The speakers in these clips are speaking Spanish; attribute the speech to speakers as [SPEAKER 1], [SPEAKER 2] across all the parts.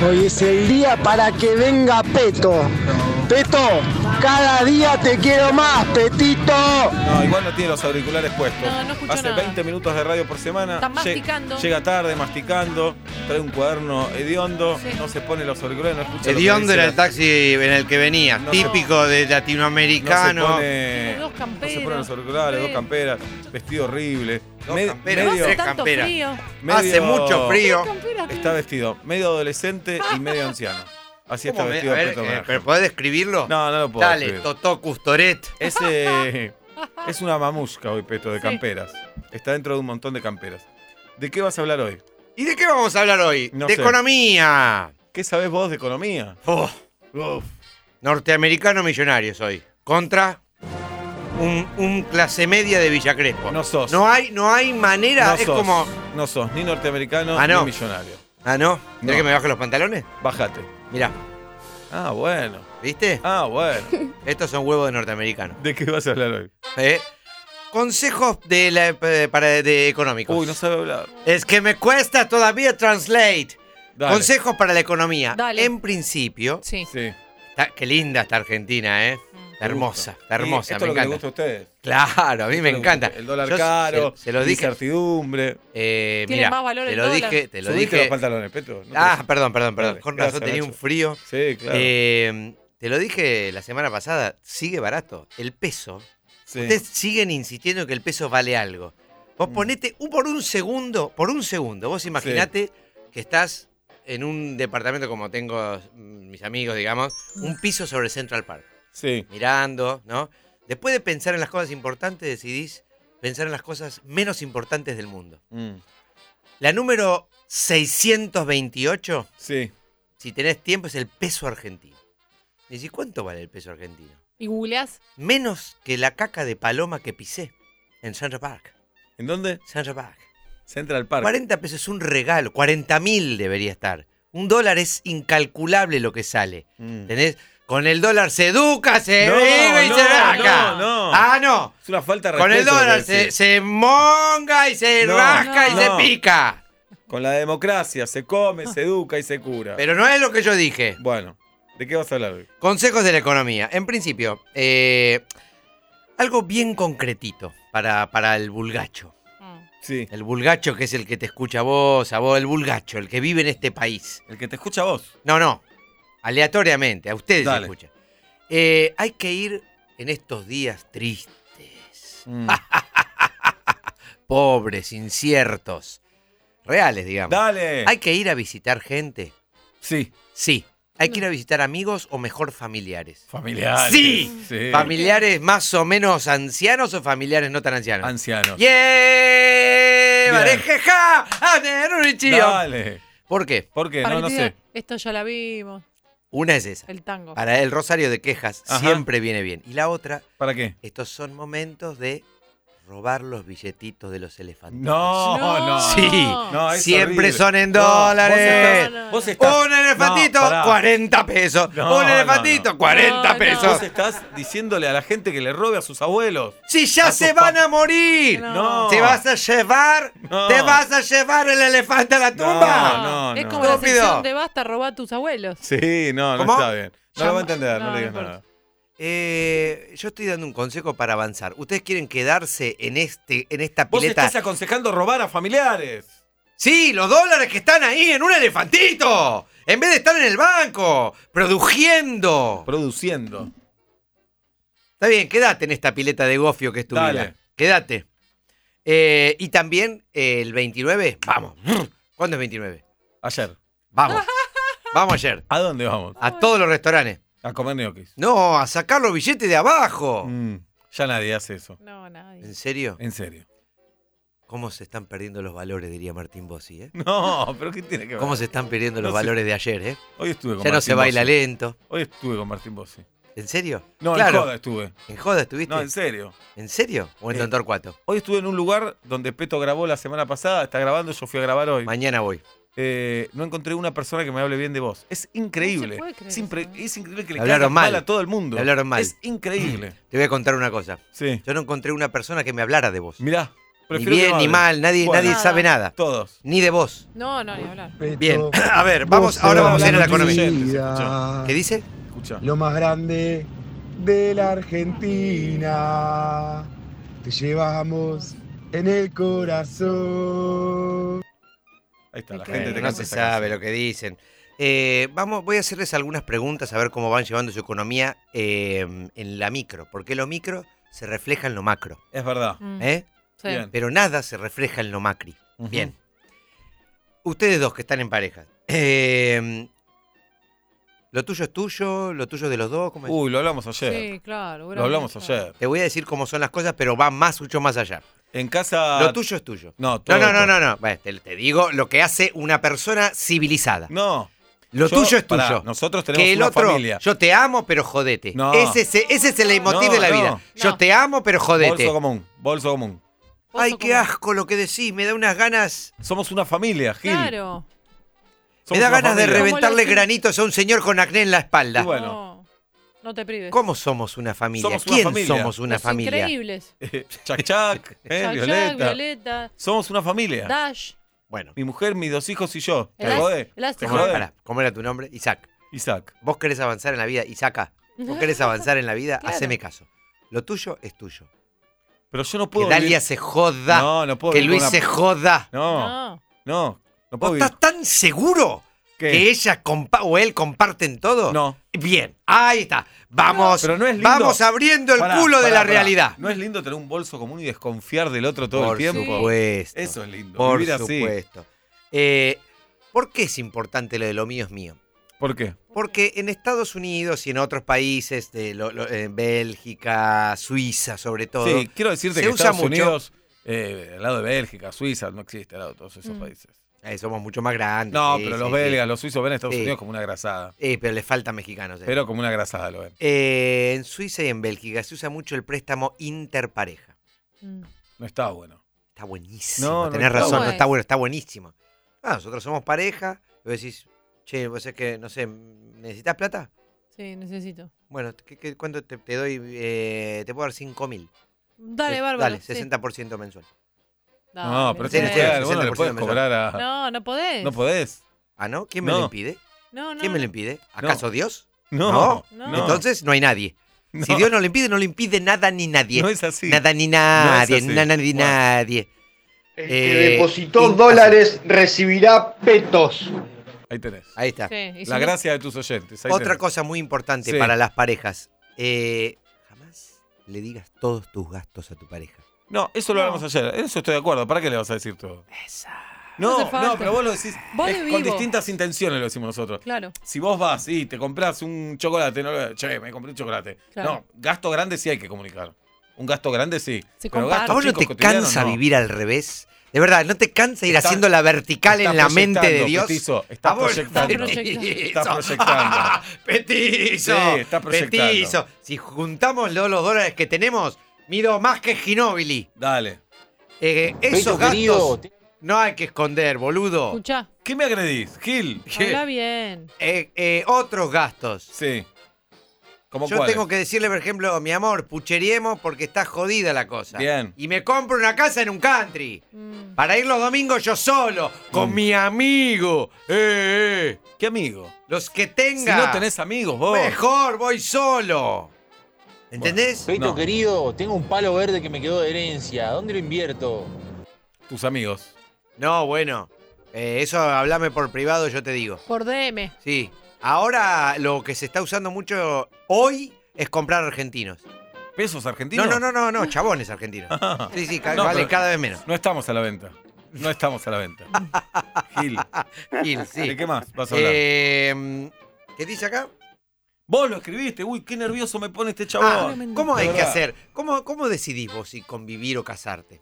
[SPEAKER 1] Hoy es el día para que venga Peto. Peto, cada día te quiero más, Petito.
[SPEAKER 2] No, igual no tiene los auriculares puestos.
[SPEAKER 3] No escucho
[SPEAKER 2] Hace
[SPEAKER 3] nada.
[SPEAKER 2] 20 minutos de radio por semana.
[SPEAKER 3] Está masticando.
[SPEAKER 2] Llega tarde, masticando. Trae un cuaderno hediondo.
[SPEAKER 3] Sí.
[SPEAKER 2] No se pone los auriculares, no escucha lo que
[SPEAKER 4] Hediondo
[SPEAKER 2] dice
[SPEAKER 4] era
[SPEAKER 2] la-
[SPEAKER 4] el taxi en el que venía,
[SPEAKER 2] No
[SPEAKER 4] típico de latinoamericano.
[SPEAKER 2] No se pone,
[SPEAKER 3] Tiene dos
[SPEAKER 2] no
[SPEAKER 3] camperas.
[SPEAKER 2] se pone los auriculares,
[SPEAKER 3] Sí.
[SPEAKER 2] dos camperas, vestido horrible.
[SPEAKER 4] Dos camperas.
[SPEAKER 3] No
[SPEAKER 2] medio-
[SPEAKER 3] hace tanto
[SPEAKER 4] campera.
[SPEAKER 3] frío.
[SPEAKER 4] Hace mucho frío.
[SPEAKER 3] Campera,
[SPEAKER 2] Está vestido medio adolescente y medio anciano. Así está
[SPEAKER 4] ¿Cómo me-
[SPEAKER 2] vestido
[SPEAKER 4] a ver,
[SPEAKER 2] Peto Granja.
[SPEAKER 4] ¿pero podés describirlo?
[SPEAKER 2] No, no lo puedo
[SPEAKER 4] Dale,
[SPEAKER 2] describir.
[SPEAKER 4] Totó Custoret.
[SPEAKER 2] Es una mamusca hoy, Peto, de
[SPEAKER 3] Sí.
[SPEAKER 2] camperas. Está dentro de un montón de camperas. ¿De qué vas a hablar hoy?
[SPEAKER 4] ¿Y de qué vamos a hablar hoy?
[SPEAKER 2] No
[SPEAKER 4] de
[SPEAKER 2] sé.
[SPEAKER 4] economía.
[SPEAKER 2] ¿Qué sabés vos de economía?
[SPEAKER 4] Oh,
[SPEAKER 2] Uf.
[SPEAKER 4] norteamericano millonario soy. Contra un clase media de Villa Crespo.
[SPEAKER 2] No sos.
[SPEAKER 4] No hay manera,
[SPEAKER 2] No
[SPEAKER 4] es
[SPEAKER 2] sos,
[SPEAKER 4] como...
[SPEAKER 2] no sos ni norteamericano
[SPEAKER 4] Ah, no.
[SPEAKER 2] ni millonario.
[SPEAKER 4] Ah, ¿no?
[SPEAKER 2] No.
[SPEAKER 4] ¿Querés que me baje los pantalones?
[SPEAKER 2] Bájate.
[SPEAKER 4] Mirá,
[SPEAKER 2] Ah, bueno.
[SPEAKER 4] ¿viste?
[SPEAKER 2] Ah, bueno.
[SPEAKER 4] Estos son huevos de norteamericano.
[SPEAKER 2] ¿De qué vas a hablar hoy?
[SPEAKER 4] Consejos de económicos.
[SPEAKER 2] Uy, no sabe hablar.
[SPEAKER 4] Es que me cuesta todavía translate.
[SPEAKER 2] Dale.
[SPEAKER 4] Consejos para la economía.
[SPEAKER 3] Dale.
[SPEAKER 4] En principio,
[SPEAKER 3] Sí.
[SPEAKER 2] Sí.
[SPEAKER 4] qué linda esta Argentina, ¿eh? Está hermosa, está hermosa,
[SPEAKER 2] Y esto
[SPEAKER 4] me
[SPEAKER 2] es lo que le
[SPEAKER 4] encanta.
[SPEAKER 2] gusta a ustedes.
[SPEAKER 4] Claro, a mí me
[SPEAKER 2] Esto le
[SPEAKER 4] encanta.
[SPEAKER 2] gusta. El dólar
[SPEAKER 4] Yo
[SPEAKER 2] caro,
[SPEAKER 4] se lo dije.
[SPEAKER 2] incertidumbre.
[SPEAKER 3] Tiene
[SPEAKER 4] Mira,
[SPEAKER 3] más valor
[SPEAKER 4] te
[SPEAKER 3] el
[SPEAKER 4] lo
[SPEAKER 3] dólar.
[SPEAKER 4] dije, te lo
[SPEAKER 2] Subiste los
[SPEAKER 4] dije.
[SPEAKER 2] pantalones, Peto. No te-
[SPEAKER 4] Ah, perdón.
[SPEAKER 2] Dale,
[SPEAKER 4] Con
[SPEAKER 2] gracias,
[SPEAKER 4] razón tenía
[SPEAKER 2] Nacho.
[SPEAKER 4] un frío.
[SPEAKER 2] Sí, claro.
[SPEAKER 4] Te lo dije la semana pasada, sigue barato. El peso.
[SPEAKER 2] Sí.
[SPEAKER 4] Ustedes siguen insistiendo que el peso vale algo. Vos ponete por un segundo, vos imaginate que estás en un departamento como tengo mis amigos, digamos, un piso sobre Central Park,
[SPEAKER 2] Sí.
[SPEAKER 4] mirando, ¿no? Después de pensar en las cosas importantes, decidís pensar en las cosas menos importantes del mundo.
[SPEAKER 2] Mm.
[SPEAKER 4] La número 628,
[SPEAKER 2] Sí.
[SPEAKER 4] si tenés tiempo, es el peso argentino. Y decís, ¿cuánto vale el peso argentino?
[SPEAKER 3] ¿Y googleás?
[SPEAKER 4] Menos que la caca de paloma que pisé en Central Park.
[SPEAKER 2] ¿En dónde?
[SPEAKER 4] Central Park.
[SPEAKER 2] Central Park.
[SPEAKER 4] 40 pesos es un regalo, 40.000 debería estar. $1 es incalculable lo que sale.
[SPEAKER 2] Mm.
[SPEAKER 4] ¿Entendés? Con el dólar se educa, se
[SPEAKER 2] No,
[SPEAKER 4] vive y
[SPEAKER 2] no,
[SPEAKER 4] se rasca.
[SPEAKER 2] no, no.
[SPEAKER 4] Ah, no.
[SPEAKER 2] Es una falta de
[SPEAKER 4] Con el
[SPEAKER 2] respeto lo que
[SPEAKER 4] dólar
[SPEAKER 2] decís.
[SPEAKER 4] se monga y se
[SPEAKER 2] No,
[SPEAKER 4] rasca y
[SPEAKER 2] no.
[SPEAKER 4] se pica.
[SPEAKER 2] Con la democracia se come, se educa y se cura.
[SPEAKER 4] Pero no es lo que yo dije.
[SPEAKER 2] Bueno, ¿de qué vas a hablar hoy?
[SPEAKER 4] Consejos de la economía. En principio, algo bien concretito para el vulgacho.
[SPEAKER 2] Sí.
[SPEAKER 4] El vulgacho que es el que te escucha a vos, el vulgacho, el que vive en este país.
[SPEAKER 2] El que te escucha a vos.
[SPEAKER 4] No, aleatoriamente, a ustedes se
[SPEAKER 2] Dale.
[SPEAKER 4] escucha. Hay que ir en estos días tristes,
[SPEAKER 2] Mm.
[SPEAKER 4] pobres, inciertos, reales, digamos.
[SPEAKER 2] Dale.
[SPEAKER 4] Hay que ir a visitar gente.
[SPEAKER 2] Sí.
[SPEAKER 4] Sí. Hay que ir a visitar amigos o mejor familiares.
[SPEAKER 2] Familiares.
[SPEAKER 4] Sí.
[SPEAKER 2] Sí.
[SPEAKER 4] ¿Familiares más o menos ancianos o familiares no tan ancianos?
[SPEAKER 2] Ancianos.
[SPEAKER 4] ¡Yeah!
[SPEAKER 2] Bien.
[SPEAKER 4] ¡Varejeja! ¡A tener un chío!
[SPEAKER 2] Dale.
[SPEAKER 4] ¿Por qué?
[SPEAKER 2] ¿Por qué?
[SPEAKER 3] Para
[SPEAKER 2] No,
[SPEAKER 3] que
[SPEAKER 2] no
[SPEAKER 3] te diga,
[SPEAKER 2] sé.
[SPEAKER 3] Esto ya la vimos.
[SPEAKER 4] Una es esa.
[SPEAKER 3] El tango.
[SPEAKER 4] Para el rosario de quejas
[SPEAKER 2] Ajá.
[SPEAKER 4] siempre viene bien. Y la otra,
[SPEAKER 2] ¿Para qué?
[SPEAKER 4] estos son momentos de robar los billetitos de los elefantes.
[SPEAKER 2] No, no.
[SPEAKER 4] Sí.
[SPEAKER 2] No, es
[SPEAKER 4] Siempre
[SPEAKER 2] horrible.
[SPEAKER 4] son en
[SPEAKER 2] No,
[SPEAKER 4] dólares.
[SPEAKER 2] Vos estás,
[SPEAKER 4] Un elefantito,
[SPEAKER 2] No, pará.
[SPEAKER 4] 40 pesos.
[SPEAKER 2] No,
[SPEAKER 4] Un elefantito,
[SPEAKER 2] no.
[SPEAKER 4] 40
[SPEAKER 3] No,
[SPEAKER 4] pesos.
[SPEAKER 2] Vos estás diciéndole a la gente que le robe a sus abuelos.
[SPEAKER 4] Si ya
[SPEAKER 2] a
[SPEAKER 4] se
[SPEAKER 2] tus
[SPEAKER 4] van a morir.
[SPEAKER 2] No.
[SPEAKER 4] ¿Te vas a llevar?
[SPEAKER 2] No.
[SPEAKER 4] ¿Te vas a llevar el elefante a la tumba?
[SPEAKER 2] No,
[SPEAKER 3] Es
[SPEAKER 2] no.
[SPEAKER 3] como la
[SPEAKER 4] Estúpido.
[SPEAKER 3] sección de basta robar a tus abuelos.
[SPEAKER 2] Sí, no
[SPEAKER 4] ¿Cómo?
[SPEAKER 2] está bien. No lo va a
[SPEAKER 3] Llama-
[SPEAKER 2] entender, no,
[SPEAKER 3] no,
[SPEAKER 2] le digas
[SPEAKER 3] no
[SPEAKER 2] nada.
[SPEAKER 3] importa.
[SPEAKER 4] Yo estoy dando un consejo para avanzar. ¿Ustedes quieren quedarse en esta
[SPEAKER 2] Vos
[SPEAKER 4] pileta?
[SPEAKER 2] estás aconsejando robar a familiares.
[SPEAKER 4] Sí, los dólares que están ahí en un elefantito. En vez de estar en el banco, produciendo.
[SPEAKER 2] Produciendo.
[SPEAKER 4] Está bien, quédate en esta pileta de gofio que es tu
[SPEAKER 2] Dale.
[SPEAKER 4] vida. Quédate. Y también el 29, vamos. ¿Cuándo es 29?
[SPEAKER 2] Ayer.
[SPEAKER 4] Vamos. Vamos ayer.
[SPEAKER 2] ¿A dónde vamos?
[SPEAKER 4] A todos los restaurantes.
[SPEAKER 2] A comer ñoquis.
[SPEAKER 4] No, a sacar los billetes de abajo.
[SPEAKER 2] Ya nadie hace eso.
[SPEAKER 3] No, nadie.
[SPEAKER 4] ¿En serio?
[SPEAKER 2] En serio.
[SPEAKER 4] ¿Cómo se están perdiendo los valores, diría Martín Bossi, eh?
[SPEAKER 2] No, pero ¿qué tiene que ver?
[SPEAKER 4] ¿Cómo se están perdiendo los
[SPEAKER 2] No sé.
[SPEAKER 4] valores de ayer, eh?
[SPEAKER 2] Hoy estuve con
[SPEAKER 4] Ya no
[SPEAKER 2] Martín
[SPEAKER 4] se baila
[SPEAKER 2] Bossi.
[SPEAKER 4] lento.
[SPEAKER 2] Hoy estuve con Martín Bossi.
[SPEAKER 4] ¿En serio?
[SPEAKER 2] No,
[SPEAKER 4] claro.
[SPEAKER 2] en joda estuve.
[SPEAKER 4] ¿En joda estuviste?
[SPEAKER 2] No, en serio.
[SPEAKER 4] ¿En serio? ¿O en Torcuato?
[SPEAKER 2] Hoy estuve en un lugar donde Peto grabó la semana pasada, está grabando, yo fui a grabar hoy.
[SPEAKER 4] Mañana voy.
[SPEAKER 2] No encontré una persona que me hable bien de vos. Es increíble.
[SPEAKER 3] No se puede creer
[SPEAKER 2] Es,
[SPEAKER 3] eso,
[SPEAKER 2] es increíble que le
[SPEAKER 4] Hablaron
[SPEAKER 2] caigas mal
[SPEAKER 4] mal.
[SPEAKER 2] a todo el mundo.
[SPEAKER 4] Le hablaron mal.
[SPEAKER 2] Es increíble.
[SPEAKER 4] Te voy a contar una cosa.
[SPEAKER 2] Sí.
[SPEAKER 4] Yo no encontré una persona que me hablara de vos.
[SPEAKER 2] Mirá, Prefiero que
[SPEAKER 4] bien
[SPEAKER 2] no
[SPEAKER 4] ni
[SPEAKER 2] hable.
[SPEAKER 4] mal, nadie
[SPEAKER 3] Nada.
[SPEAKER 4] sabe nada.
[SPEAKER 2] Todos.
[SPEAKER 4] Ni de vos.
[SPEAKER 3] No, no, ni hablar.
[SPEAKER 4] Bien, a ver, ahora vamos a ir a la economía.
[SPEAKER 2] economía.
[SPEAKER 4] ¿Qué dice?
[SPEAKER 2] Escucha.
[SPEAKER 1] Lo más grande de la Argentina, te llevamos en el corazón.
[SPEAKER 2] Ahí está, la
[SPEAKER 3] Qué
[SPEAKER 2] gente te
[SPEAKER 4] No
[SPEAKER 2] canta
[SPEAKER 4] se
[SPEAKER 2] esa
[SPEAKER 4] sabe
[SPEAKER 2] canción.
[SPEAKER 4] lo que dicen. Voy a hacerles algunas preguntas a ver cómo van llevando su economía en la micro. Porque lo micro se refleja en lo macro.
[SPEAKER 2] Es verdad.
[SPEAKER 3] Mm,
[SPEAKER 4] ¿Eh?
[SPEAKER 3] sí.
[SPEAKER 2] Bien.
[SPEAKER 4] Pero nada se refleja en lo macri.
[SPEAKER 2] Ujú.
[SPEAKER 4] Bien. Ustedes dos que están en pareja. ¿Lo tuyo es tuyo? ¿Lo tuyo es de los dos? ¿Cómo es?
[SPEAKER 2] Uy, lo hablamos ayer.
[SPEAKER 3] Sí, claro.
[SPEAKER 2] Lo hablamos
[SPEAKER 3] hubiéramos hecho.
[SPEAKER 2] ayer.
[SPEAKER 4] Te voy a decir cómo son las cosas, pero va mucho más allá.
[SPEAKER 2] En casa.
[SPEAKER 4] Lo tuyo es tuyo.
[SPEAKER 2] No, todo,
[SPEAKER 4] No.
[SPEAKER 2] todo.
[SPEAKER 4] Bueno, te digo lo que hace una persona civilizada.
[SPEAKER 2] No.
[SPEAKER 4] Lo
[SPEAKER 2] Yo-
[SPEAKER 4] tuyo es
[SPEAKER 2] pará,
[SPEAKER 4] tuyo.
[SPEAKER 2] nosotros tenemos
[SPEAKER 4] Que el
[SPEAKER 2] una
[SPEAKER 4] otro,
[SPEAKER 2] familia.
[SPEAKER 4] yo te amo, pero jodete.
[SPEAKER 2] No.
[SPEAKER 4] Ese es el leitmotiv
[SPEAKER 2] No,
[SPEAKER 4] de la
[SPEAKER 2] no.
[SPEAKER 4] vida. Yo
[SPEAKER 3] No.
[SPEAKER 4] te amo, pero jodete.
[SPEAKER 2] Bolso común. Bolso común.
[SPEAKER 4] Ay,
[SPEAKER 3] Pozo
[SPEAKER 4] qué
[SPEAKER 3] común.
[SPEAKER 4] asco lo que decís. Me da unas ganas.
[SPEAKER 2] Somos una familia, Gil.
[SPEAKER 3] Claro.
[SPEAKER 2] Somos
[SPEAKER 4] Me da
[SPEAKER 2] una
[SPEAKER 4] ganas de
[SPEAKER 2] familia.
[SPEAKER 4] reventarle
[SPEAKER 3] ¿Cómo lo-
[SPEAKER 4] granitos a un señor con acné en la espalda.
[SPEAKER 2] Y bueno.
[SPEAKER 3] No, no te prives.
[SPEAKER 4] ¿Cómo somos una familia?
[SPEAKER 2] Somos una
[SPEAKER 4] ¿Quién
[SPEAKER 2] familia.
[SPEAKER 4] somos una
[SPEAKER 3] Los
[SPEAKER 4] familia?
[SPEAKER 3] Increíbles.
[SPEAKER 2] Chac Chac,
[SPEAKER 3] Chac,
[SPEAKER 2] Violeta.
[SPEAKER 3] Violeta,
[SPEAKER 2] Somos una familia.
[SPEAKER 3] Dash.
[SPEAKER 4] Bueno,
[SPEAKER 2] Mi mujer, mis 2 hijos y yo. ¿Te
[SPEAKER 3] Elás-
[SPEAKER 2] jodé? ¿Te
[SPEAKER 3] Elástico.
[SPEAKER 2] jodé?
[SPEAKER 4] pará, ¿cómo era tu nombre? Isaac.
[SPEAKER 2] Isaac.
[SPEAKER 4] ¿Vos querés avanzar en la vida? Isaaca, ¿vos querés avanzar en la vida?
[SPEAKER 3] Claro.
[SPEAKER 4] Haceme caso. Lo tuyo es tuyo.
[SPEAKER 2] Pero yo no
[SPEAKER 4] Que
[SPEAKER 2] puedo.
[SPEAKER 4] Dalia
[SPEAKER 2] vivir-
[SPEAKER 4] se joda.
[SPEAKER 2] No puedo
[SPEAKER 4] Que
[SPEAKER 2] vivir con
[SPEAKER 4] Luis
[SPEAKER 2] una-
[SPEAKER 4] se joda.
[SPEAKER 2] No,
[SPEAKER 3] No.
[SPEAKER 2] no
[SPEAKER 4] ¿Vos
[SPEAKER 2] puedo vivir.
[SPEAKER 4] estás tan seguro
[SPEAKER 2] ¿Qué?
[SPEAKER 4] que ella o él comparten todo?
[SPEAKER 2] No.
[SPEAKER 4] Bien, ahí está. Vamos,
[SPEAKER 2] Pero no es lindo.
[SPEAKER 4] vamos abriendo el
[SPEAKER 2] Pará,
[SPEAKER 4] culo de
[SPEAKER 2] pará,
[SPEAKER 4] la
[SPEAKER 2] pará.
[SPEAKER 4] realidad.
[SPEAKER 2] No es lindo tener un bolso común y desconfiar del otro todo
[SPEAKER 4] Por
[SPEAKER 2] el tiempo.
[SPEAKER 4] supuesto.
[SPEAKER 2] Eso es lindo.
[SPEAKER 4] Por
[SPEAKER 2] vivir así.
[SPEAKER 4] supuesto. ¿Por qué es importante lo de lo mío es mío?
[SPEAKER 2] ¿Por qué?
[SPEAKER 4] Porque en Estados Unidos y en otros países, en Bélgica, Suiza sobre todo,
[SPEAKER 2] Sí, quiero decirte
[SPEAKER 4] se
[SPEAKER 2] que
[SPEAKER 4] usa
[SPEAKER 2] Estados
[SPEAKER 4] mucho.
[SPEAKER 2] Unidos, al lado de Bélgica, Suiza, no existe al lado de todos esos países.
[SPEAKER 4] Somos mucho más grandes.
[SPEAKER 2] No,
[SPEAKER 4] sí,
[SPEAKER 2] pero
[SPEAKER 4] sí,
[SPEAKER 2] los
[SPEAKER 4] sí.
[SPEAKER 2] belgas, los suizos ven a Estados
[SPEAKER 4] Sí.
[SPEAKER 2] Unidos como una grasada.
[SPEAKER 4] Pero le faltan mexicanos.
[SPEAKER 2] Pero como una grasada lo ven.
[SPEAKER 4] En Suiza y en Bélgica se usa mucho el préstamo interpareja.
[SPEAKER 3] Mm.
[SPEAKER 2] No está bueno.
[SPEAKER 4] Está buenísimo.
[SPEAKER 2] No, no
[SPEAKER 4] tenés
[SPEAKER 2] está
[SPEAKER 4] razón,
[SPEAKER 3] bueno.
[SPEAKER 4] no está bueno, está buenísimo. Nosotros somos pareja. Y vos decís, che, vos es que, no sé, ¿necesitas plata?
[SPEAKER 3] Sí, necesito.
[SPEAKER 4] Bueno, ¿cuánto te doy? Te puedo dar 5.000.
[SPEAKER 3] Dale, bárbaro.
[SPEAKER 4] Dale,
[SPEAKER 3] sí.
[SPEAKER 4] 60% mensual.
[SPEAKER 3] Dale,
[SPEAKER 2] No, pero
[SPEAKER 3] sí.
[SPEAKER 2] es
[SPEAKER 4] serio,
[SPEAKER 2] vos no le
[SPEAKER 4] 60%
[SPEAKER 2] puedes
[SPEAKER 4] mensual.
[SPEAKER 2] cobrar a.
[SPEAKER 3] No podés.
[SPEAKER 2] No podés.
[SPEAKER 4] ¿Ah, no? ¿Quién me
[SPEAKER 2] No.
[SPEAKER 4] lo impide?
[SPEAKER 3] No, no.
[SPEAKER 4] ¿Quién me lo impide? ¿Acaso Dios?
[SPEAKER 2] No.
[SPEAKER 3] No.
[SPEAKER 4] Entonces no hay nadie.
[SPEAKER 2] No.
[SPEAKER 4] Si Dios no lo impide, no lo impide nada ni nadie.
[SPEAKER 2] No es así.
[SPEAKER 4] Nada ni nadie,
[SPEAKER 2] así.
[SPEAKER 4] nada ni
[SPEAKER 2] Bueno.
[SPEAKER 4] nadie.
[SPEAKER 1] El que depositó
[SPEAKER 4] imposible.
[SPEAKER 1] dólares recibirá petos.
[SPEAKER 2] Ahí tenés.
[SPEAKER 4] Ahí está.
[SPEAKER 3] Sí, y si
[SPEAKER 2] La
[SPEAKER 3] no-
[SPEAKER 2] gracia de tus oyentes. Ahí
[SPEAKER 4] Otra
[SPEAKER 2] tenés.
[SPEAKER 4] cosa muy importante
[SPEAKER 2] Sí.
[SPEAKER 4] para las parejas. Jamás le digas todos tus gastos a tu pareja.
[SPEAKER 2] No, eso lo
[SPEAKER 3] No.
[SPEAKER 2] hablamos ayer. En eso estoy de acuerdo. ¿Para qué le vas a decir todo?
[SPEAKER 4] Esa.
[SPEAKER 3] No
[SPEAKER 2] No,
[SPEAKER 3] hace falta.
[SPEAKER 2] no, pero vos lo decís
[SPEAKER 3] Vos
[SPEAKER 2] es
[SPEAKER 3] de
[SPEAKER 2] con
[SPEAKER 3] vivo.
[SPEAKER 2] distintas intenciones, lo decimos nosotros.
[SPEAKER 3] Claro.
[SPEAKER 2] Si vos vas y te compras un chocolate, no, che, me compré un chocolate.
[SPEAKER 3] Claro.
[SPEAKER 2] No, gasto grande sí hay que comunicar. Un gasto grande sí.
[SPEAKER 3] Se
[SPEAKER 2] Pero
[SPEAKER 3] comparte.
[SPEAKER 2] gastos
[SPEAKER 4] ¿A vos no
[SPEAKER 2] chicos
[SPEAKER 4] te
[SPEAKER 2] cotidianos,
[SPEAKER 4] cansa
[SPEAKER 2] no.
[SPEAKER 4] vivir al revés? De verdad, ¿no te cansa ir
[SPEAKER 2] Está-
[SPEAKER 4] haciendo la vertical
[SPEAKER 2] está
[SPEAKER 4] en la mente de
[SPEAKER 2] proyectando,
[SPEAKER 4] Dios?
[SPEAKER 2] Petizo, está
[SPEAKER 4] A vos-
[SPEAKER 2] proyectando.
[SPEAKER 4] Petizo.
[SPEAKER 2] Está proyectando.
[SPEAKER 4] Petizo.
[SPEAKER 2] Sí, está proyectando.
[SPEAKER 4] Petizo. Si juntamos los dólares que tenemos, mido más que Ginóbili.
[SPEAKER 2] Dale.
[SPEAKER 4] Esos gastos no hay que esconder, boludo.
[SPEAKER 3] Escuchá.
[SPEAKER 2] ¿Qué me agredís, Gil?
[SPEAKER 3] Habla bien.
[SPEAKER 4] Otros gastos.
[SPEAKER 2] Sí. ¿Cómo
[SPEAKER 4] Yo
[SPEAKER 2] cuáles?
[SPEAKER 4] tengo que decirle, por ejemplo, mi amor, pucheriemos porque está jodida la cosa.
[SPEAKER 2] Bien.
[SPEAKER 4] Y me compro una casa en un country.
[SPEAKER 3] Mm.
[SPEAKER 4] Para ir los domingos yo solo, con mi amigo.
[SPEAKER 2] ¿Qué amigo?
[SPEAKER 4] Los que
[SPEAKER 2] Si
[SPEAKER 4] tenga.
[SPEAKER 2] no tenés amigos, vos.
[SPEAKER 4] Mejor, voy solo. ¿Entendés?
[SPEAKER 5] Peto
[SPEAKER 2] No.
[SPEAKER 5] querido, tengo un palo verde que me quedó de herencia. ¿Dónde lo invierto?
[SPEAKER 2] Tus amigos.
[SPEAKER 4] No, bueno. Eso hablame por privado, yo te digo.
[SPEAKER 3] Por DM.
[SPEAKER 4] Sí. Ahora lo que se está usando mucho hoy es comprar argentinos.
[SPEAKER 2] ¿Pesos argentinos?
[SPEAKER 4] No, chabones argentinos. Sí, sí,
[SPEAKER 2] No,
[SPEAKER 4] vale
[SPEAKER 2] pero-
[SPEAKER 4] cada vez menos.
[SPEAKER 2] No estamos a la venta. No estamos a la venta. Gil.
[SPEAKER 4] Gil, sí.
[SPEAKER 2] ¿De qué más vas a hablar?
[SPEAKER 4] ¿Qué dice acá?
[SPEAKER 2] Vos lo escribiste. Uy, qué nervioso me pone este chabón.
[SPEAKER 3] Tremendo.
[SPEAKER 4] ¿Cómo
[SPEAKER 2] De
[SPEAKER 4] hay que
[SPEAKER 2] verdad.
[SPEAKER 4] hacer? ¿Cómo decidís vos si convivir o casarte?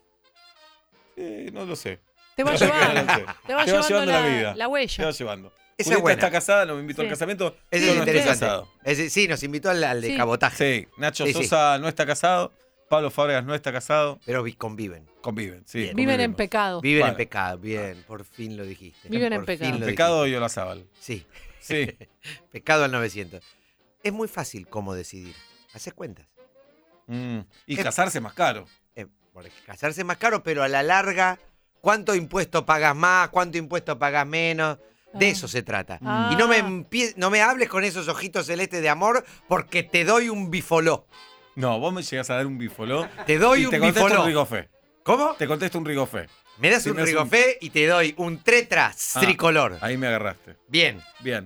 [SPEAKER 2] No lo sé.
[SPEAKER 3] Te va
[SPEAKER 2] No sé,
[SPEAKER 3] llevando.
[SPEAKER 2] no sé.
[SPEAKER 3] Te va
[SPEAKER 2] Te va
[SPEAKER 3] llevando
[SPEAKER 2] llevando
[SPEAKER 3] la,
[SPEAKER 2] la vida.
[SPEAKER 3] la
[SPEAKER 2] Te va
[SPEAKER 3] huella.
[SPEAKER 2] llevando.
[SPEAKER 4] Esa es
[SPEAKER 2] Julieta
[SPEAKER 4] buena.
[SPEAKER 2] está casada, nos invitó al
[SPEAKER 3] Sí.
[SPEAKER 2] casamiento.
[SPEAKER 4] Ese
[SPEAKER 2] Yo
[SPEAKER 4] es
[SPEAKER 2] no estoy
[SPEAKER 4] interesante.
[SPEAKER 2] casado.
[SPEAKER 4] Sí, nos invitó al de
[SPEAKER 3] Sí.
[SPEAKER 4] cabotaje.
[SPEAKER 2] Sí, Nacho
[SPEAKER 4] Sí, sí.
[SPEAKER 2] Sosa no está casado. Pablo Fábregas no está casado.
[SPEAKER 4] Pero conviven.
[SPEAKER 2] Conviven, sí.
[SPEAKER 4] Bien.
[SPEAKER 3] Viven en
[SPEAKER 2] convivimos.
[SPEAKER 3] pecado.
[SPEAKER 4] Viven
[SPEAKER 2] Vale.
[SPEAKER 4] en pecado. Bien, por fin lo dijiste.
[SPEAKER 3] Viven en
[SPEAKER 4] Por
[SPEAKER 3] pecado.
[SPEAKER 4] fin lo
[SPEAKER 2] Pecado y Olazábal.
[SPEAKER 4] dijiste.
[SPEAKER 2] Sí.
[SPEAKER 4] Sí, pecado al 900. Es muy fácil cómo decidir. Haces cuentas.
[SPEAKER 2] Y casarse más caro.
[SPEAKER 4] Porque casarse es más caro, pero a la larga, ¿cuánto impuesto pagas más? ¿Cuánto impuesto pagas menos? De eso se trata.
[SPEAKER 3] Ah.
[SPEAKER 4] Y no me hables con esos ojitos celestes de amor porque te doy un bifoló.
[SPEAKER 2] No, vos me llegás a dar un bifoló.
[SPEAKER 4] Te doy
[SPEAKER 2] y
[SPEAKER 4] un
[SPEAKER 2] te contesto
[SPEAKER 4] bifoló.
[SPEAKER 2] un rigofé.
[SPEAKER 4] ¿Cómo?
[SPEAKER 2] Te contesto un rigofé.
[SPEAKER 4] Me das
[SPEAKER 2] Sí,
[SPEAKER 4] un
[SPEAKER 2] me das
[SPEAKER 4] rigofé y te doy un tetra tricolor.
[SPEAKER 2] Ahí me agarraste.
[SPEAKER 4] Bien.
[SPEAKER 2] Bien.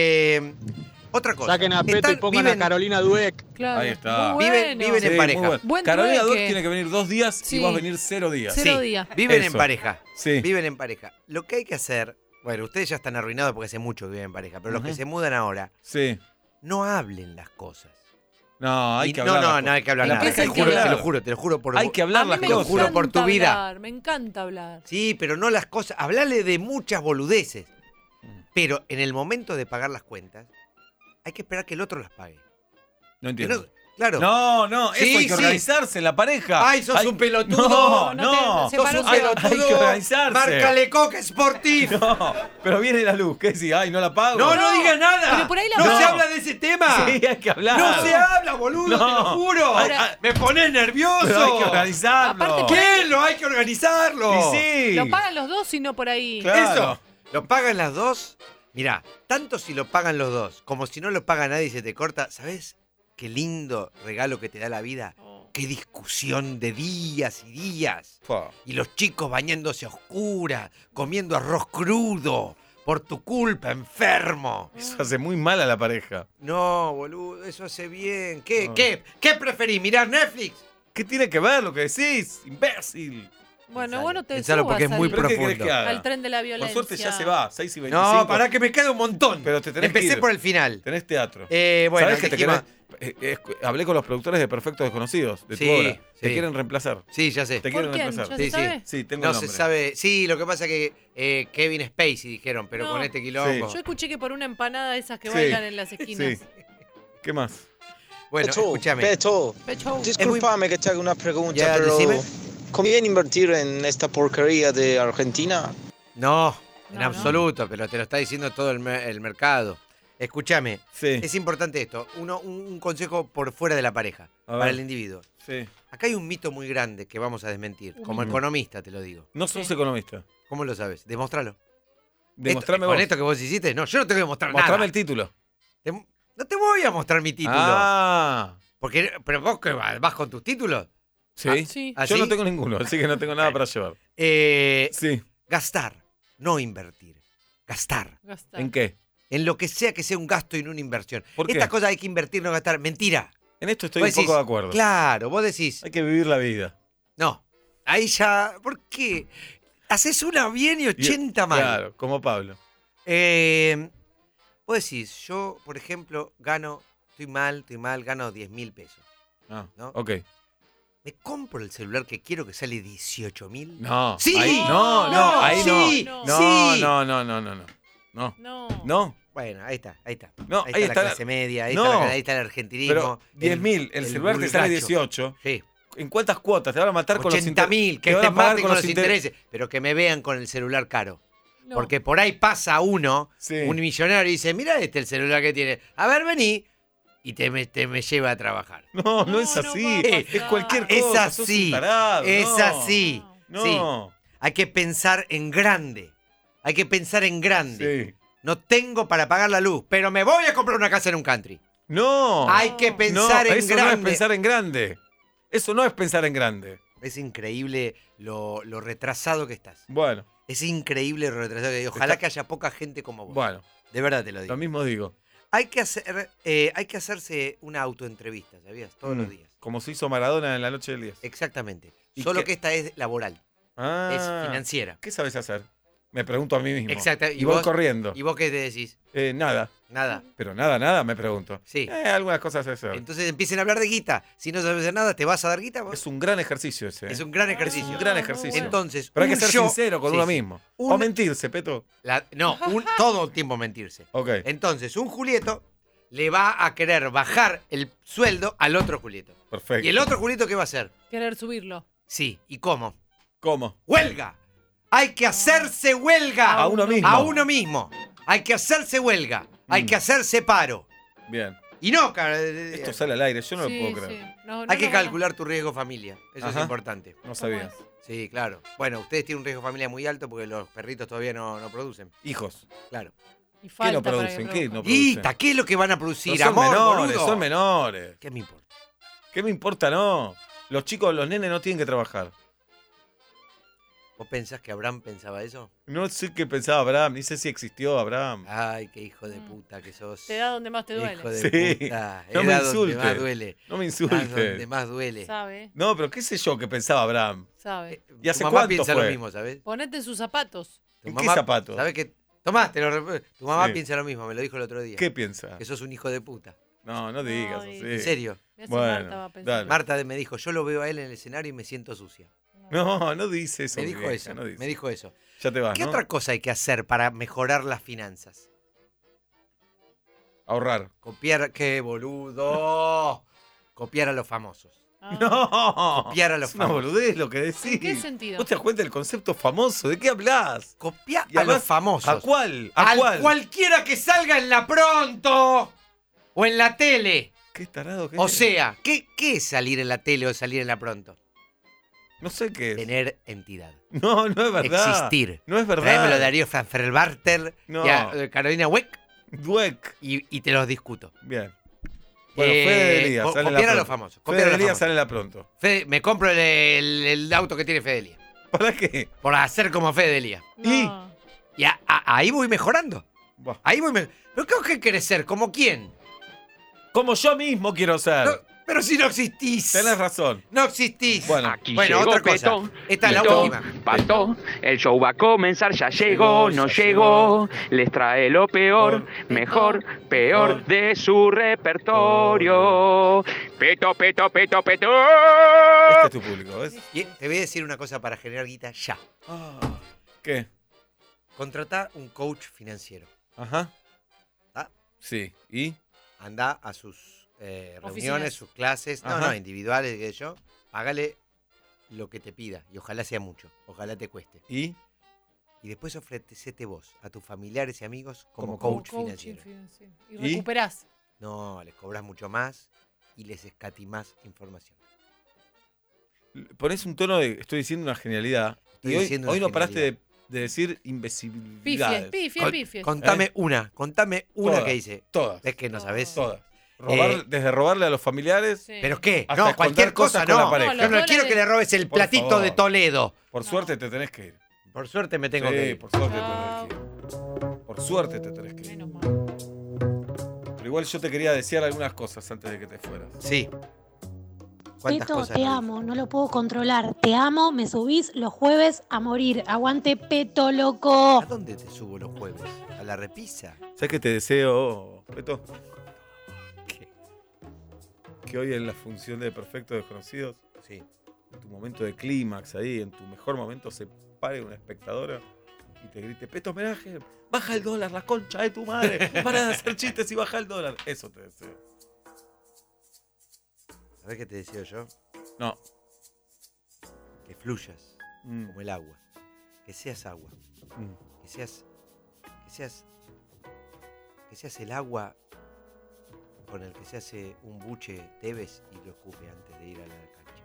[SPEAKER 4] Otra cosa.
[SPEAKER 1] Saquen a Peto y pongan a Carolina Dueck.
[SPEAKER 3] Claro.
[SPEAKER 2] Ahí está.
[SPEAKER 3] Muy
[SPEAKER 4] Viven-
[SPEAKER 3] bueno.
[SPEAKER 4] viven en
[SPEAKER 2] Sí,
[SPEAKER 4] pareja.
[SPEAKER 2] muy bueno.
[SPEAKER 3] Buen
[SPEAKER 2] Carolina
[SPEAKER 3] trueque.
[SPEAKER 2] Dueck tiene que venir 2 días
[SPEAKER 3] Sí.
[SPEAKER 2] y vos venir 0 días.
[SPEAKER 3] Cero días.
[SPEAKER 4] Viven en
[SPEAKER 2] Eso.
[SPEAKER 4] pareja.
[SPEAKER 2] Sí.
[SPEAKER 4] Viven en pareja. Lo que hay que hacer, bueno, ustedes ya están arruinados porque hace mucho que viven en pareja, pero los que se mudan ahora,
[SPEAKER 2] Sí.
[SPEAKER 4] no hablen las cosas.
[SPEAKER 2] No, hay
[SPEAKER 4] Y
[SPEAKER 2] que
[SPEAKER 4] no,
[SPEAKER 2] hablar.
[SPEAKER 4] no,
[SPEAKER 2] las
[SPEAKER 4] no hay que hablar
[SPEAKER 2] En la
[SPEAKER 4] nada.
[SPEAKER 2] pareja hay que
[SPEAKER 3] hablar.
[SPEAKER 4] Te lo juro por
[SPEAKER 2] Hay que hablar
[SPEAKER 3] A mí
[SPEAKER 2] las
[SPEAKER 3] me
[SPEAKER 2] cosas.
[SPEAKER 4] juro por tu
[SPEAKER 3] encanta
[SPEAKER 4] vida.
[SPEAKER 3] hablar, me encanta hablar.
[SPEAKER 4] Sí, pero no las cosas. Hablale de muchas boludeces. Pero en el momento de pagar las cuentas, hay que esperar que el otro las pague.
[SPEAKER 2] No
[SPEAKER 4] Que
[SPEAKER 2] entiendo.
[SPEAKER 4] no- claro.
[SPEAKER 2] No,
[SPEAKER 4] Sí,
[SPEAKER 2] eso hay que
[SPEAKER 4] sí.
[SPEAKER 2] organizarse en la pareja.
[SPEAKER 4] ¡Ay, sos
[SPEAKER 2] Hay-
[SPEAKER 4] un pelotudo!
[SPEAKER 2] No,
[SPEAKER 3] No te-
[SPEAKER 2] no.
[SPEAKER 3] se
[SPEAKER 4] ¡Sos
[SPEAKER 3] paró
[SPEAKER 4] un
[SPEAKER 3] un
[SPEAKER 2] hay,
[SPEAKER 4] pelotudo!
[SPEAKER 2] hay que organizarse.
[SPEAKER 4] ¡Márcale Coca Sportif!
[SPEAKER 2] No, pero viene la luz. ¿Qué decís? Ay, no la pago.
[SPEAKER 4] No digas nada.
[SPEAKER 3] Pero por ahí la
[SPEAKER 4] no
[SPEAKER 3] paga.
[SPEAKER 4] se habla de ese tema.
[SPEAKER 2] Sí, hay que hablar.
[SPEAKER 4] No se habla, boludo,
[SPEAKER 2] No.
[SPEAKER 4] te lo juro.
[SPEAKER 3] Ahora-
[SPEAKER 4] Me pones nervioso.
[SPEAKER 2] Pero hay que organizarlo.
[SPEAKER 3] Aparte,
[SPEAKER 4] ¿Qué? Lo hay que organizarlo.
[SPEAKER 2] Y sí.
[SPEAKER 3] Lo pagan los dos y no por ahí.
[SPEAKER 2] Claro.
[SPEAKER 4] Eso. ¿Lo pagan las dos? Mirá, tanto si lo pagan los dos como si no lo paga nadie y se te corta, ¿sabés qué lindo regalo que te da la vida?
[SPEAKER 3] Oh.
[SPEAKER 4] Qué discusión de días y días.
[SPEAKER 2] Fua.
[SPEAKER 4] Y los chicos bañándose a oscuras, comiendo arroz crudo. Por tu culpa, enfermo.
[SPEAKER 2] Eso hace muy mal a la pareja.
[SPEAKER 4] No, boludo, eso hace bien. ¿Qué,
[SPEAKER 2] No.
[SPEAKER 4] qué preferís? ¿Mirar Netflix?
[SPEAKER 2] ¿Qué tiene que ver lo que decís? Imbécil.
[SPEAKER 3] Bueno,
[SPEAKER 4] Pensalo,
[SPEAKER 3] bueno, te
[SPEAKER 4] pensalo
[SPEAKER 3] subas
[SPEAKER 4] porque es muy
[SPEAKER 3] al,
[SPEAKER 2] ¿Pero qué
[SPEAKER 4] profundo.
[SPEAKER 2] querés que haga?
[SPEAKER 3] al tren de la
[SPEAKER 2] Por
[SPEAKER 3] violencia.
[SPEAKER 2] suerte ya se va, 6:25.
[SPEAKER 4] No, para que me quede un montón.
[SPEAKER 2] Pero te tenés que
[SPEAKER 4] Empecé
[SPEAKER 2] ir.
[SPEAKER 4] por el final.
[SPEAKER 2] Tenés teatro.
[SPEAKER 4] Bueno,
[SPEAKER 2] ¿Sabés que te
[SPEAKER 4] dijimos-
[SPEAKER 2] hablé con los productores de Perfectos Desconocidos de tu
[SPEAKER 4] Sí,
[SPEAKER 2] obra. Te
[SPEAKER 4] sí.
[SPEAKER 2] quieren reemplazar.
[SPEAKER 4] Sí, ya sé.
[SPEAKER 2] Te
[SPEAKER 3] ¿Por
[SPEAKER 2] quieren
[SPEAKER 3] quién?
[SPEAKER 2] reemplazar.
[SPEAKER 3] ¿Ya
[SPEAKER 4] Sí,
[SPEAKER 3] se
[SPEAKER 4] sí.
[SPEAKER 3] sabe?
[SPEAKER 2] Sí, tengo
[SPEAKER 4] No
[SPEAKER 2] el
[SPEAKER 4] se
[SPEAKER 2] nombre.
[SPEAKER 4] sabe. Sí, lo que pasa es que Kevin Spacey dijeron, pero
[SPEAKER 3] No.
[SPEAKER 4] con este quilombo.
[SPEAKER 3] Yo escuché que por una empanada de esas que
[SPEAKER 2] Sí.
[SPEAKER 3] bailan en las esquinas.
[SPEAKER 2] Sí. ¿Qué más?
[SPEAKER 4] Bueno, escúchame.
[SPEAKER 1] Peto,
[SPEAKER 3] Pecho.
[SPEAKER 1] discúlpame que te haga una pregunta,
[SPEAKER 4] Ya,
[SPEAKER 1] pero
[SPEAKER 4] decime.
[SPEAKER 1] ¿conviene invertir en esta porquería de Argentina?
[SPEAKER 4] No, en
[SPEAKER 3] No, no.
[SPEAKER 4] absoluto, pero te lo está diciendo todo el mercado. Escúchame,
[SPEAKER 2] Sí.
[SPEAKER 4] es importante esto. Un consejo por fuera de la pareja,
[SPEAKER 2] A ver.
[SPEAKER 4] para el individuo.
[SPEAKER 2] Sí.
[SPEAKER 4] Acá hay un mito muy grande que vamos a desmentir. Como economista te lo digo.
[SPEAKER 2] No sos
[SPEAKER 3] Sí.
[SPEAKER 2] economista.
[SPEAKER 4] ¿Cómo lo sabes? Demostralo.
[SPEAKER 2] Demostrame
[SPEAKER 4] Con
[SPEAKER 2] vos.
[SPEAKER 4] esto que vos hiciste, no, yo no te voy a mostrar
[SPEAKER 2] Mostrame
[SPEAKER 4] nada.
[SPEAKER 2] el título.
[SPEAKER 4] No te voy a mostrar mi título.
[SPEAKER 2] Ah.
[SPEAKER 4] Pero vos que vas con tus títulos.
[SPEAKER 2] ¿Sí?
[SPEAKER 3] Sí.
[SPEAKER 4] ¿Ah,
[SPEAKER 2] Yo
[SPEAKER 4] sí?
[SPEAKER 2] no tengo ninguno, así que no tengo nada para llevar. Sí.
[SPEAKER 4] Gastar, no invertir. Gastar.
[SPEAKER 3] Gasta.
[SPEAKER 2] ¿En qué?
[SPEAKER 4] En lo que sea un gasto y no una inversión.
[SPEAKER 2] ¿Por qué?
[SPEAKER 4] Estas cosas hay que invertir, no gastar. Mentira.
[SPEAKER 2] En esto estoy
[SPEAKER 4] Vos
[SPEAKER 2] un poco
[SPEAKER 4] decís,
[SPEAKER 2] de acuerdo.
[SPEAKER 4] Claro, vos decís,
[SPEAKER 2] Hay que vivir la vida.
[SPEAKER 4] no. Ahí ya, ¿por qué? Haces una bien y 80 mal.
[SPEAKER 2] Claro, como Pablo.
[SPEAKER 4] Vos decís, yo, por ejemplo, estoy mal, gano 10.000 pesos.
[SPEAKER 2] Ah,
[SPEAKER 4] ¿No?
[SPEAKER 2] ok.
[SPEAKER 4] ¿Me compro el celular que quiero que sale 18.000?
[SPEAKER 2] No.
[SPEAKER 4] Sí.
[SPEAKER 2] Ahí, no,
[SPEAKER 3] No,
[SPEAKER 2] ahí
[SPEAKER 4] sí,
[SPEAKER 2] no.
[SPEAKER 3] no.
[SPEAKER 4] sí.
[SPEAKER 2] No.
[SPEAKER 3] No.
[SPEAKER 2] No.
[SPEAKER 4] Bueno, ahí está.
[SPEAKER 2] No,
[SPEAKER 4] ahí
[SPEAKER 2] ahí
[SPEAKER 4] está
[SPEAKER 2] está
[SPEAKER 4] la clase media, ahí,
[SPEAKER 2] no.
[SPEAKER 4] ahí está el argentinismo.
[SPEAKER 2] Pero 10.000, el celular te sale
[SPEAKER 4] vulgacho.
[SPEAKER 2] 18.
[SPEAKER 4] Sí.
[SPEAKER 2] ¿En cuántas cuotas? Te van a matar con los
[SPEAKER 4] 80.000, que
[SPEAKER 2] te van
[SPEAKER 4] te
[SPEAKER 2] a pagar
[SPEAKER 4] maten con los intereses. Pero que me vean con el celular caro.
[SPEAKER 3] No.
[SPEAKER 4] Porque por ahí pasa uno,
[SPEAKER 2] Sí.
[SPEAKER 4] un millonario, y dice, mira el celular que tiene. A ver, vení. Y te me lleva a trabajar.
[SPEAKER 2] No, no
[SPEAKER 3] No,
[SPEAKER 2] es
[SPEAKER 3] no
[SPEAKER 2] así.
[SPEAKER 3] va a
[SPEAKER 2] Es
[SPEAKER 3] pasar.
[SPEAKER 2] cualquier
[SPEAKER 4] Es
[SPEAKER 2] cosa. sos
[SPEAKER 4] así.
[SPEAKER 2] un tarado,
[SPEAKER 4] Es
[SPEAKER 2] no.
[SPEAKER 4] así.
[SPEAKER 2] No.
[SPEAKER 4] Sí. Hay que pensar en grande. Hay que pensar en grande.
[SPEAKER 2] Sí.
[SPEAKER 4] No tengo para pagar la luz, pero me voy a comprar una casa en un country.
[SPEAKER 2] No.
[SPEAKER 4] Hay que pensar en
[SPEAKER 2] eso
[SPEAKER 4] grande.
[SPEAKER 2] no es pensar en grande. Eso no es pensar en grande.
[SPEAKER 4] Es increíble lo retrasado que estás.
[SPEAKER 2] Bueno,
[SPEAKER 4] Es increíble lo retrasado que estás. Ojalá
[SPEAKER 2] Está-
[SPEAKER 4] que haya poca gente como vos.
[SPEAKER 2] bueno,
[SPEAKER 4] De verdad te lo digo.
[SPEAKER 2] lo mismo digo.
[SPEAKER 4] Hay que hacerse una autoentrevista, ¿sabías? Todos los días.
[SPEAKER 2] Como se hizo Maradona en la noche del 10.
[SPEAKER 4] Exactamente.
[SPEAKER 2] ¿Y
[SPEAKER 4] Solo
[SPEAKER 2] qué?
[SPEAKER 4] que esta es laboral,
[SPEAKER 2] Ah,
[SPEAKER 4] es financiera.
[SPEAKER 2] ¿Qué sabes hacer? Me pregunto a mí mismo.
[SPEAKER 4] Exacto.
[SPEAKER 2] Y voy corriendo.
[SPEAKER 4] ¿Y vos qué te decís?
[SPEAKER 2] Nada.
[SPEAKER 4] Nada.
[SPEAKER 2] Pero nada, me pregunto.
[SPEAKER 4] Sí.
[SPEAKER 2] Algunas cosas sé hacer.
[SPEAKER 4] Entonces empiecen a hablar de guita. Si no sabes hacer nada, ¿te vas a dar guita vos?
[SPEAKER 2] Es un gran ejercicio ese.
[SPEAKER 4] Es un gran ejercicio.
[SPEAKER 2] un gran ejercicio.
[SPEAKER 4] Entonces,
[SPEAKER 2] Pero hay que
[SPEAKER 4] un
[SPEAKER 2] ser
[SPEAKER 4] yo-
[SPEAKER 2] sincero con
[SPEAKER 4] Sí,
[SPEAKER 2] uno
[SPEAKER 4] sí.
[SPEAKER 2] mismo.
[SPEAKER 4] Un-
[SPEAKER 2] O mentirse, Peto.
[SPEAKER 4] Todo el tiempo mentirse.
[SPEAKER 2] Ok.
[SPEAKER 4] Entonces, un Julieto le va a querer bajar el sueldo al otro Julieto.
[SPEAKER 2] Perfecto.
[SPEAKER 4] ¿Y el otro Julieto qué va a hacer?
[SPEAKER 3] Querer subirlo.
[SPEAKER 4] Sí, ¿y cómo?
[SPEAKER 2] ¿Cómo?
[SPEAKER 4] ¡Huelga! Hay que hacerse huelga.
[SPEAKER 2] A uno mismo.
[SPEAKER 4] A uno mismo. Hay que hacerse huelga. Hay que hacerse paro.
[SPEAKER 2] Bien.
[SPEAKER 4] Y no,
[SPEAKER 2] Esto sale al aire, yo no
[SPEAKER 3] Sí,
[SPEAKER 2] lo puedo creer.
[SPEAKER 3] sí. No,
[SPEAKER 4] hay que
[SPEAKER 3] no,
[SPEAKER 4] calcular tu riesgo familia. Eso
[SPEAKER 2] Ajá.
[SPEAKER 4] es importante.
[SPEAKER 2] No sabía.
[SPEAKER 3] ¿Cómo
[SPEAKER 4] Sí, claro. Bueno, ustedes tienen un riesgo familia muy alto porque los perritos todavía no producen.
[SPEAKER 2] Hijos.
[SPEAKER 4] Claro.
[SPEAKER 3] Y
[SPEAKER 2] ¿Qué
[SPEAKER 3] falta
[SPEAKER 2] no
[SPEAKER 3] para que
[SPEAKER 2] producen? ¿Qué no
[SPEAKER 4] Guita,
[SPEAKER 2] producen?
[SPEAKER 4] ¿qué es lo que van a producir?
[SPEAKER 2] Pero son
[SPEAKER 4] Amor,
[SPEAKER 2] menores,
[SPEAKER 4] boludo.
[SPEAKER 2] son menores.
[SPEAKER 4] ¿Qué me importa?
[SPEAKER 2] ¿Qué me importa? No. Los chicos, los nenes no tienen que trabajar.
[SPEAKER 4] ¿Vos pensás que Abraham pensaba eso?
[SPEAKER 2] No sé qué pensaba Abraham, ni sé si existió Abraham.
[SPEAKER 4] Ay, qué hijo de puta que sos.
[SPEAKER 3] Te da donde más te duele.
[SPEAKER 4] Hijo de
[SPEAKER 2] Sí.
[SPEAKER 4] puta.
[SPEAKER 2] No me
[SPEAKER 4] Era donde
[SPEAKER 2] insultes.
[SPEAKER 4] más duele.
[SPEAKER 2] No me
[SPEAKER 4] Ah, donde
[SPEAKER 2] insultes.
[SPEAKER 4] más duele.
[SPEAKER 3] Sabe,
[SPEAKER 2] No, pero qué sé yo que pensaba Abraham.
[SPEAKER 3] sabe.
[SPEAKER 2] ¿Y hace
[SPEAKER 4] tu mamá
[SPEAKER 2] cuánto
[SPEAKER 4] piensa
[SPEAKER 2] fue?
[SPEAKER 4] lo mismo, ¿sabes?
[SPEAKER 3] Ponete en sus zapatos.
[SPEAKER 4] Tu
[SPEAKER 2] ¿En qué zapatos?
[SPEAKER 4] ¿Sabes qué? Tomás, tu mamá
[SPEAKER 2] Sí.
[SPEAKER 4] piensa lo mismo, me lo dijo el otro día.
[SPEAKER 2] ¿Qué piensa?
[SPEAKER 4] Que sos un hijo de puta.
[SPEAKER 2] No, no digas
[SPEAKER 3] Ay.
[SPEAKER 2] así.
[SPEAKER 4] En serio.
[SPEAKER 3] Mirá si
[SPEAKER 2] Bueno,
[SPEAKER 3] Marta va a pensar.
[SPEAKER 2] dale.
[SPEAKER 4] Marta me dijo, yo lo veo a él en el escenario y me siento sucia.
[SPEAKER 2] No, no dice eso.
[SPEAKER 4] Me
[SPEAKER 2] mi
[SPEAKER 4] dijo
[SPEAKER 2] vieja,
[SPEAKER 4] eso.
[SPEAKER 2] no dice.
[SPEAKER 4] Me dijo eso.
[SPEAKER 2] Ya te vas,
[SPEAKER 4] ¿Qué
[SPEAKER 2] ¿no?
[SPEAKER 4] otra cosa hay que hacer para mejorar las finanzas?
[SPEAKER 2] Ahorrar.
[SPEAKER 4] Copiar, qué boludo. Copiar a los famosos.
[SPEAKER 3] Ah.
[SPEAKER 2] No.
[SPEAKER 4] Copiar a los
[SPEAKER 2] Es una
[SPEAKER 4] famosos.
[SPEAKER 2] boludez lo que decís.
[SPEAKER 3] ¿En qué sentido?
[SPEAKER 2] ¿Vos te das cuenta del concepto famoso? ¿De qué hablas?
[SPEAKER 4] Copiar
[SPEAKER 2] Y
[SPEAKER 4] a
[SPEAKER 2] además,
[SPEAKER 4] los famosos.
[SPEAKER 2] ¿A cuál? ¿A
[SPEAKER 4] Al
[SPEAKER 2] cuál?
[SPEAKER 4] cualquiera que salga en la Pronto o en la tele.
[SPEAKER 2] ¿Qué tarado que
[SPEAKER 4] O
[SPEAKER 2] es?
[SPEAKER 4] sea, ¿qué es salir en la tele o salir en la Pronto?
[SPEAKER 2] No sé qué es.
[SPEAKER 4] Tener entidad.
[SPEAKER 2] No, no es verdad.
[SPEAKER 4] Existir.
[SPEAKER 2] No es verdad.
[SPEAKER 4] Tráemelo a Darío Fanferbarter
[SPEAKER 2] No.
[SPEAKER 4] y a Carolina Weck
[SPEAKER 2] Dweck.
[SPEAKER 4] y te los discuto.
[SPEAKER 2] Bien. Bueno, Fede de Elías sale en la
[SPEAKER 4] copiar a los
[SPEAKER 2] pronto.
[SPEAKER 4] famosos.
[SPEAKER 2] Fede
[SPEAKER 4] Copiar a
[SPEAKER 2] de
[SPEAKER 4] los
[SPEAKER 2] Elías
[SPEAKER 4] famosos.
[SPEAKER 2] sale en la pronto.
[SPEAKER 4] Me compro el auto que tiene Fede Elías.
[SPEAKER 2] ¿Para qué?
[SPEAKER 4] Por hacer como Fede Elías.
[SPEAKER 3] No.
[SPEAKER 4] Y ahí voy mejorando.
[SPEAKER 2] Buah.
[SPEAKER 4] Ahí voy mejorando. ¿Pero qué querés ser? ¿Como quién?
[SPEAKER 2] Como yo mismo quiero ser.
[SPEAKER 4] No, pero si no existís.
[SPEAKER 2] Tenés razón.
[SPEAKER 4] No existís.
[SPEAKER 2] Bueno.
[SPEAKER 6] Aquí
[SPEAKER 4] Bueno,
[SPEAKER 6] llegó
[SPEAKER 4] otra cosa.
[SPEAKER 6] Petón.
[SPEAKER 4] Esta es la
[SPEAKER 6] Petón,
[SPEAKER 4] última.
[SPEAKER 6] Patón, el show va a comenzar, ya llegó, no llegó. Les trae lo peor, mejor, peor de su repertorio. Peto, peto, peto, peto.
[SPEAKER 2] Este es tu público, ¿ves?
[SPEAKER 4] Y te voy a decir una cosa para generar guita ya.
[SPEAKER 2] Ah, ¿qué?
[SPEAKER 4] Contratá un coach financiero.
[SPEAKER 2] Ajá.
[SPEAKER 4] ¿Tá?
[SPEAKER 2] Sí. ¿Y?
[SPEAKER 4] Anda a sus
[SPEAKER 3] Oficinas.
[SPEAKER 4] reuniones, sus clases,
[SPEAKER 2] Ajá.
[SPEAKER 4] no, individuales, qué sé yo. Págale lo que te pida y ojalá sea mucho, ojalá te cueste.
[SPEAKER 2] ¿Y?
[SPEAKER 4] Y después ofrecete vos a tus familiares y amigos como
[SPEAKER 2] Como
[SPEAKER 4] coach
[SPEAKER 3] Como
[SPEAKER 4] financiero.
[SPEAKER 3] financiero. Y
[SPEAKER 2] ¿Y?
[SPEAKER 3] recuperás.
[SPEAKER 4] No, les cobras mucho más y les escatimás información.
[SPEAKER 2] Ponés un tono de. Estoy diciendo una genialidad.
[SPEAKER 4] Estoy
[SPEAKER 2] y hoy,
[SPEAKER 4] diciendo
[SPEAKER 2] hoy
[SPEAKER 4] una
[SPEAKER 2] no paraste
[SPEAKER 4] genialidad.
[SPEAKER 2] de decir
[SPEAKER 3] Pifies,
[SPEAKER 2] imbecilidades.
[SPEAKER 3] pifies.
[SPEAKER 4] Contame una
[SPEAKER 2] Todas.
[SPEAKER 4] que hice.
[SPEAKER 2] Todas.
[SPEAKER 4] Es que no sabés.
[SPEAKER 2] Todas. Desde robarle a los familiares.
[SPEAKER 3] Sí.
[SPEAKER 4] ¿Pero qué?
[SPEAKER 2] Hasta
[SPEAKER 4] No,
[SPEAKER 2] esconder
[SPEAKER 4] cualquier cosa
[SPEAKER 2] cosas con
[SPEAKER 4] no.
[SPEAKER 2] la pareja.
[SPEAKER 3] No,
[SPEAKER 4] Yo no
[SPEAKER 3] los
[SPEAKER 4] quiero
[SPEAKER 3] dólares-
[SPEAKER 4] que le robes el
[SPEAKER 2] Por
[SPEAKER 4] platito
[SPEAKER 2] favor.
[SPEAKER 4] de Toledo.
[SPEAKER 2] Por
[SPEAKER 3] No.
[SPEAKER 2] suerte te tenés que ir.
[SPEAKER 4] Por suerte me tengo que
[SPEAKER 2] Sí,
[SPEAKER 4] ir.
[SPEAKER 2] por suerte
[SPEAKER 3] Chao.
[SPEAKER 2] te tenés que ir. Por suerte te tenés que ir.
[SPEAKER 3] Menos mal.
[SPEAKER 2] Pero igual yo te quería decir algunas cosas antes de que te fueras.
[SPEAKER 4] Sí. ¿Cuántas
[SPEAKER 7] Peto,
[SPEAKER 4] cosas
[SPEAKER 7] te
[SPEAKER 4] le dije?
[SPEAKER 7] amo, no lo puedo controlar. Te amo, me subís los jueves a morir. Aguante, Peto, loco.
[SPEAKER 4] ¿A dónde te subo los jueves? ¿A la repisa?
[SPEAKER 2] ¿Sabes qué te deseo, Beto?
[SPEAKER 4] ¿Qué?
[SPEAKER 2] Que hoy en la función de Perfectos Desconocidos,
[SPEAKER 4] Sí.
[SPEAKER 2] en tu momento de clímax ahí, en tu mejor momento, se pare una espectadora y te grite, Peto homenaje, baja el dólar, la concha de tu madre, para de hacer chistes y baja el dólar. Eso te deseo.
[SPEAKER 4] ¿Sabés qué te decía yo?
[SPEAKER 2] No.
[SPEAKER 4] Que fluyas
[SPEAKER 2] Mm,
[SPEAKER 4] como el agua. Que seas agua.
[SPEAKER 2] mm.
[SPEAKER 4] Que seas el agua con el que se hace un buche Tevez y lo escupe antes de ir a la cancha.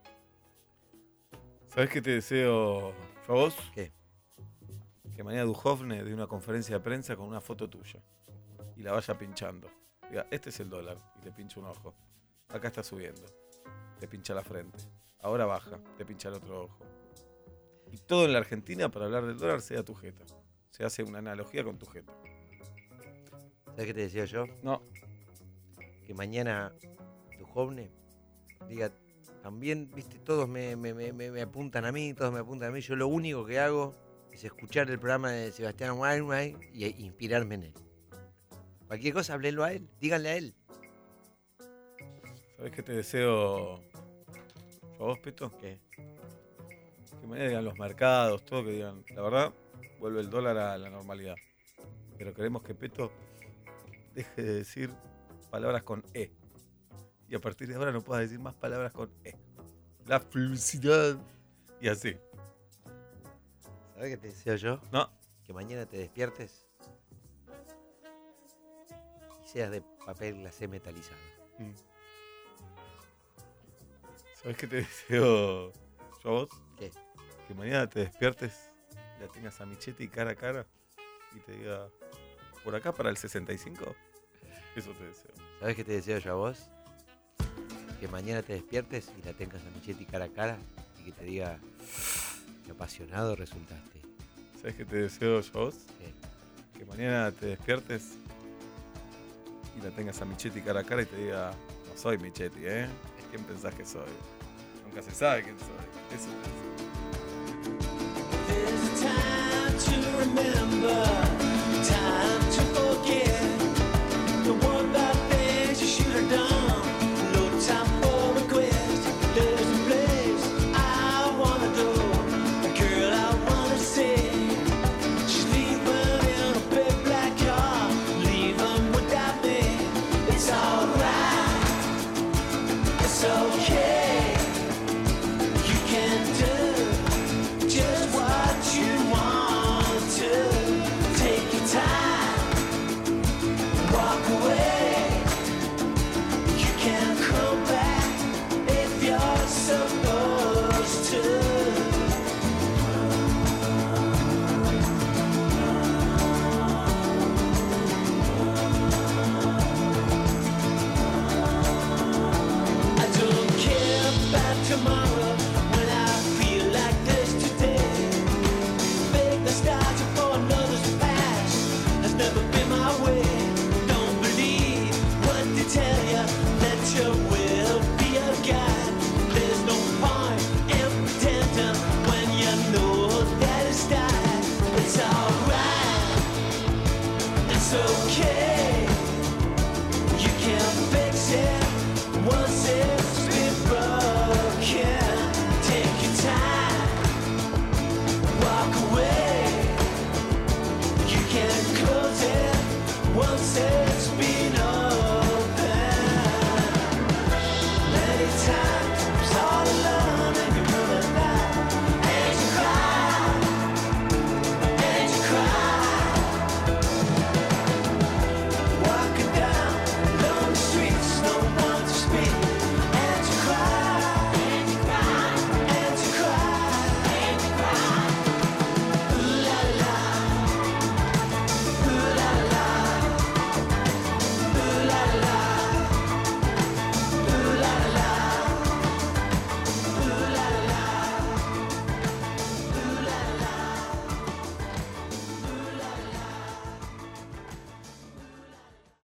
[SPEAKER 2] ¿Sabes qué te deseo yo a vos?
[SPEAKER 4] ¿Qué?
[SPEAKER 2] Que mañana Duhovne dé una conferencia de prensa con una foto tuya y la vaya pinchando. Diga, este es el dólar y te pincha un ojo. Acá está subiendo. Te pincha la frente. Ahora baja, te pincha el otro ojo. Y todo en la Argentina para hablar del dólar sea tu jeta. Se hace una analogía con tu jeta.
[SPEAKER 4] ¿Sabés qué te decía yo?
[SPEAKER 2] No,
[SPEAKER 4] Que mañana Duhovne diga, también, viste, todos me apuntan a mí, todos me apuntan a mí. Yo lo único que hago es escuchar el programa de Sebastián Weinreich y inspirarme en él. Cualquier cosa, háblenlo a él, díganle a él.
[SPEAKER 2] ¿sabes qué te deseo yo a vos, Peto?
[SPEAKER 4] ¿Qué?
[SPEAKER 2] Que mañana digan los mercados, todo, que digan, la verdad, vuelve el dólar a la normalidad. Pero queremos que Peto deje de decir palabras con E. Y a partir de ahora no puedas decir más palabras con E. La felicidad. Y así.
[SPEAKER 4] ¿Sabés qué te decía yo?
[SPEAKER 2] No.
[SPEAKER 4] Que mañana te despiertes y seas de papel glacé metalizado.
[SPEAKER 2] ¿Sabes qué te deseo yo a vos?
[SPEAKER 4] ¿Qué?
[SPEAKER 2] Que mañana te despiertes, la tengas a Michetti cara a cara y te diga, ¿por acá para el 65? Eso te deseo.
[SPEAKER 4] ¿Sabes qué te deseo yo a vos? Que mañana te despiertes y la tengas a Michetti cara a cara y que te diga, qué apasionado resultaste.
[SPEAKER 2] ¿Sabes qué te deseo yo a vos?
[SPEAKER 4] ¿Qué?
[SPEAKER 2] Que mañana te despiertes y la tengas a Michetti cara a cara y te diga, no soy Michetti, ¿eh? ¿Quién pensás que soy? Nunca se sabe quién soy. Eso te deseo.
[SPEAKER 8] There's time to remember.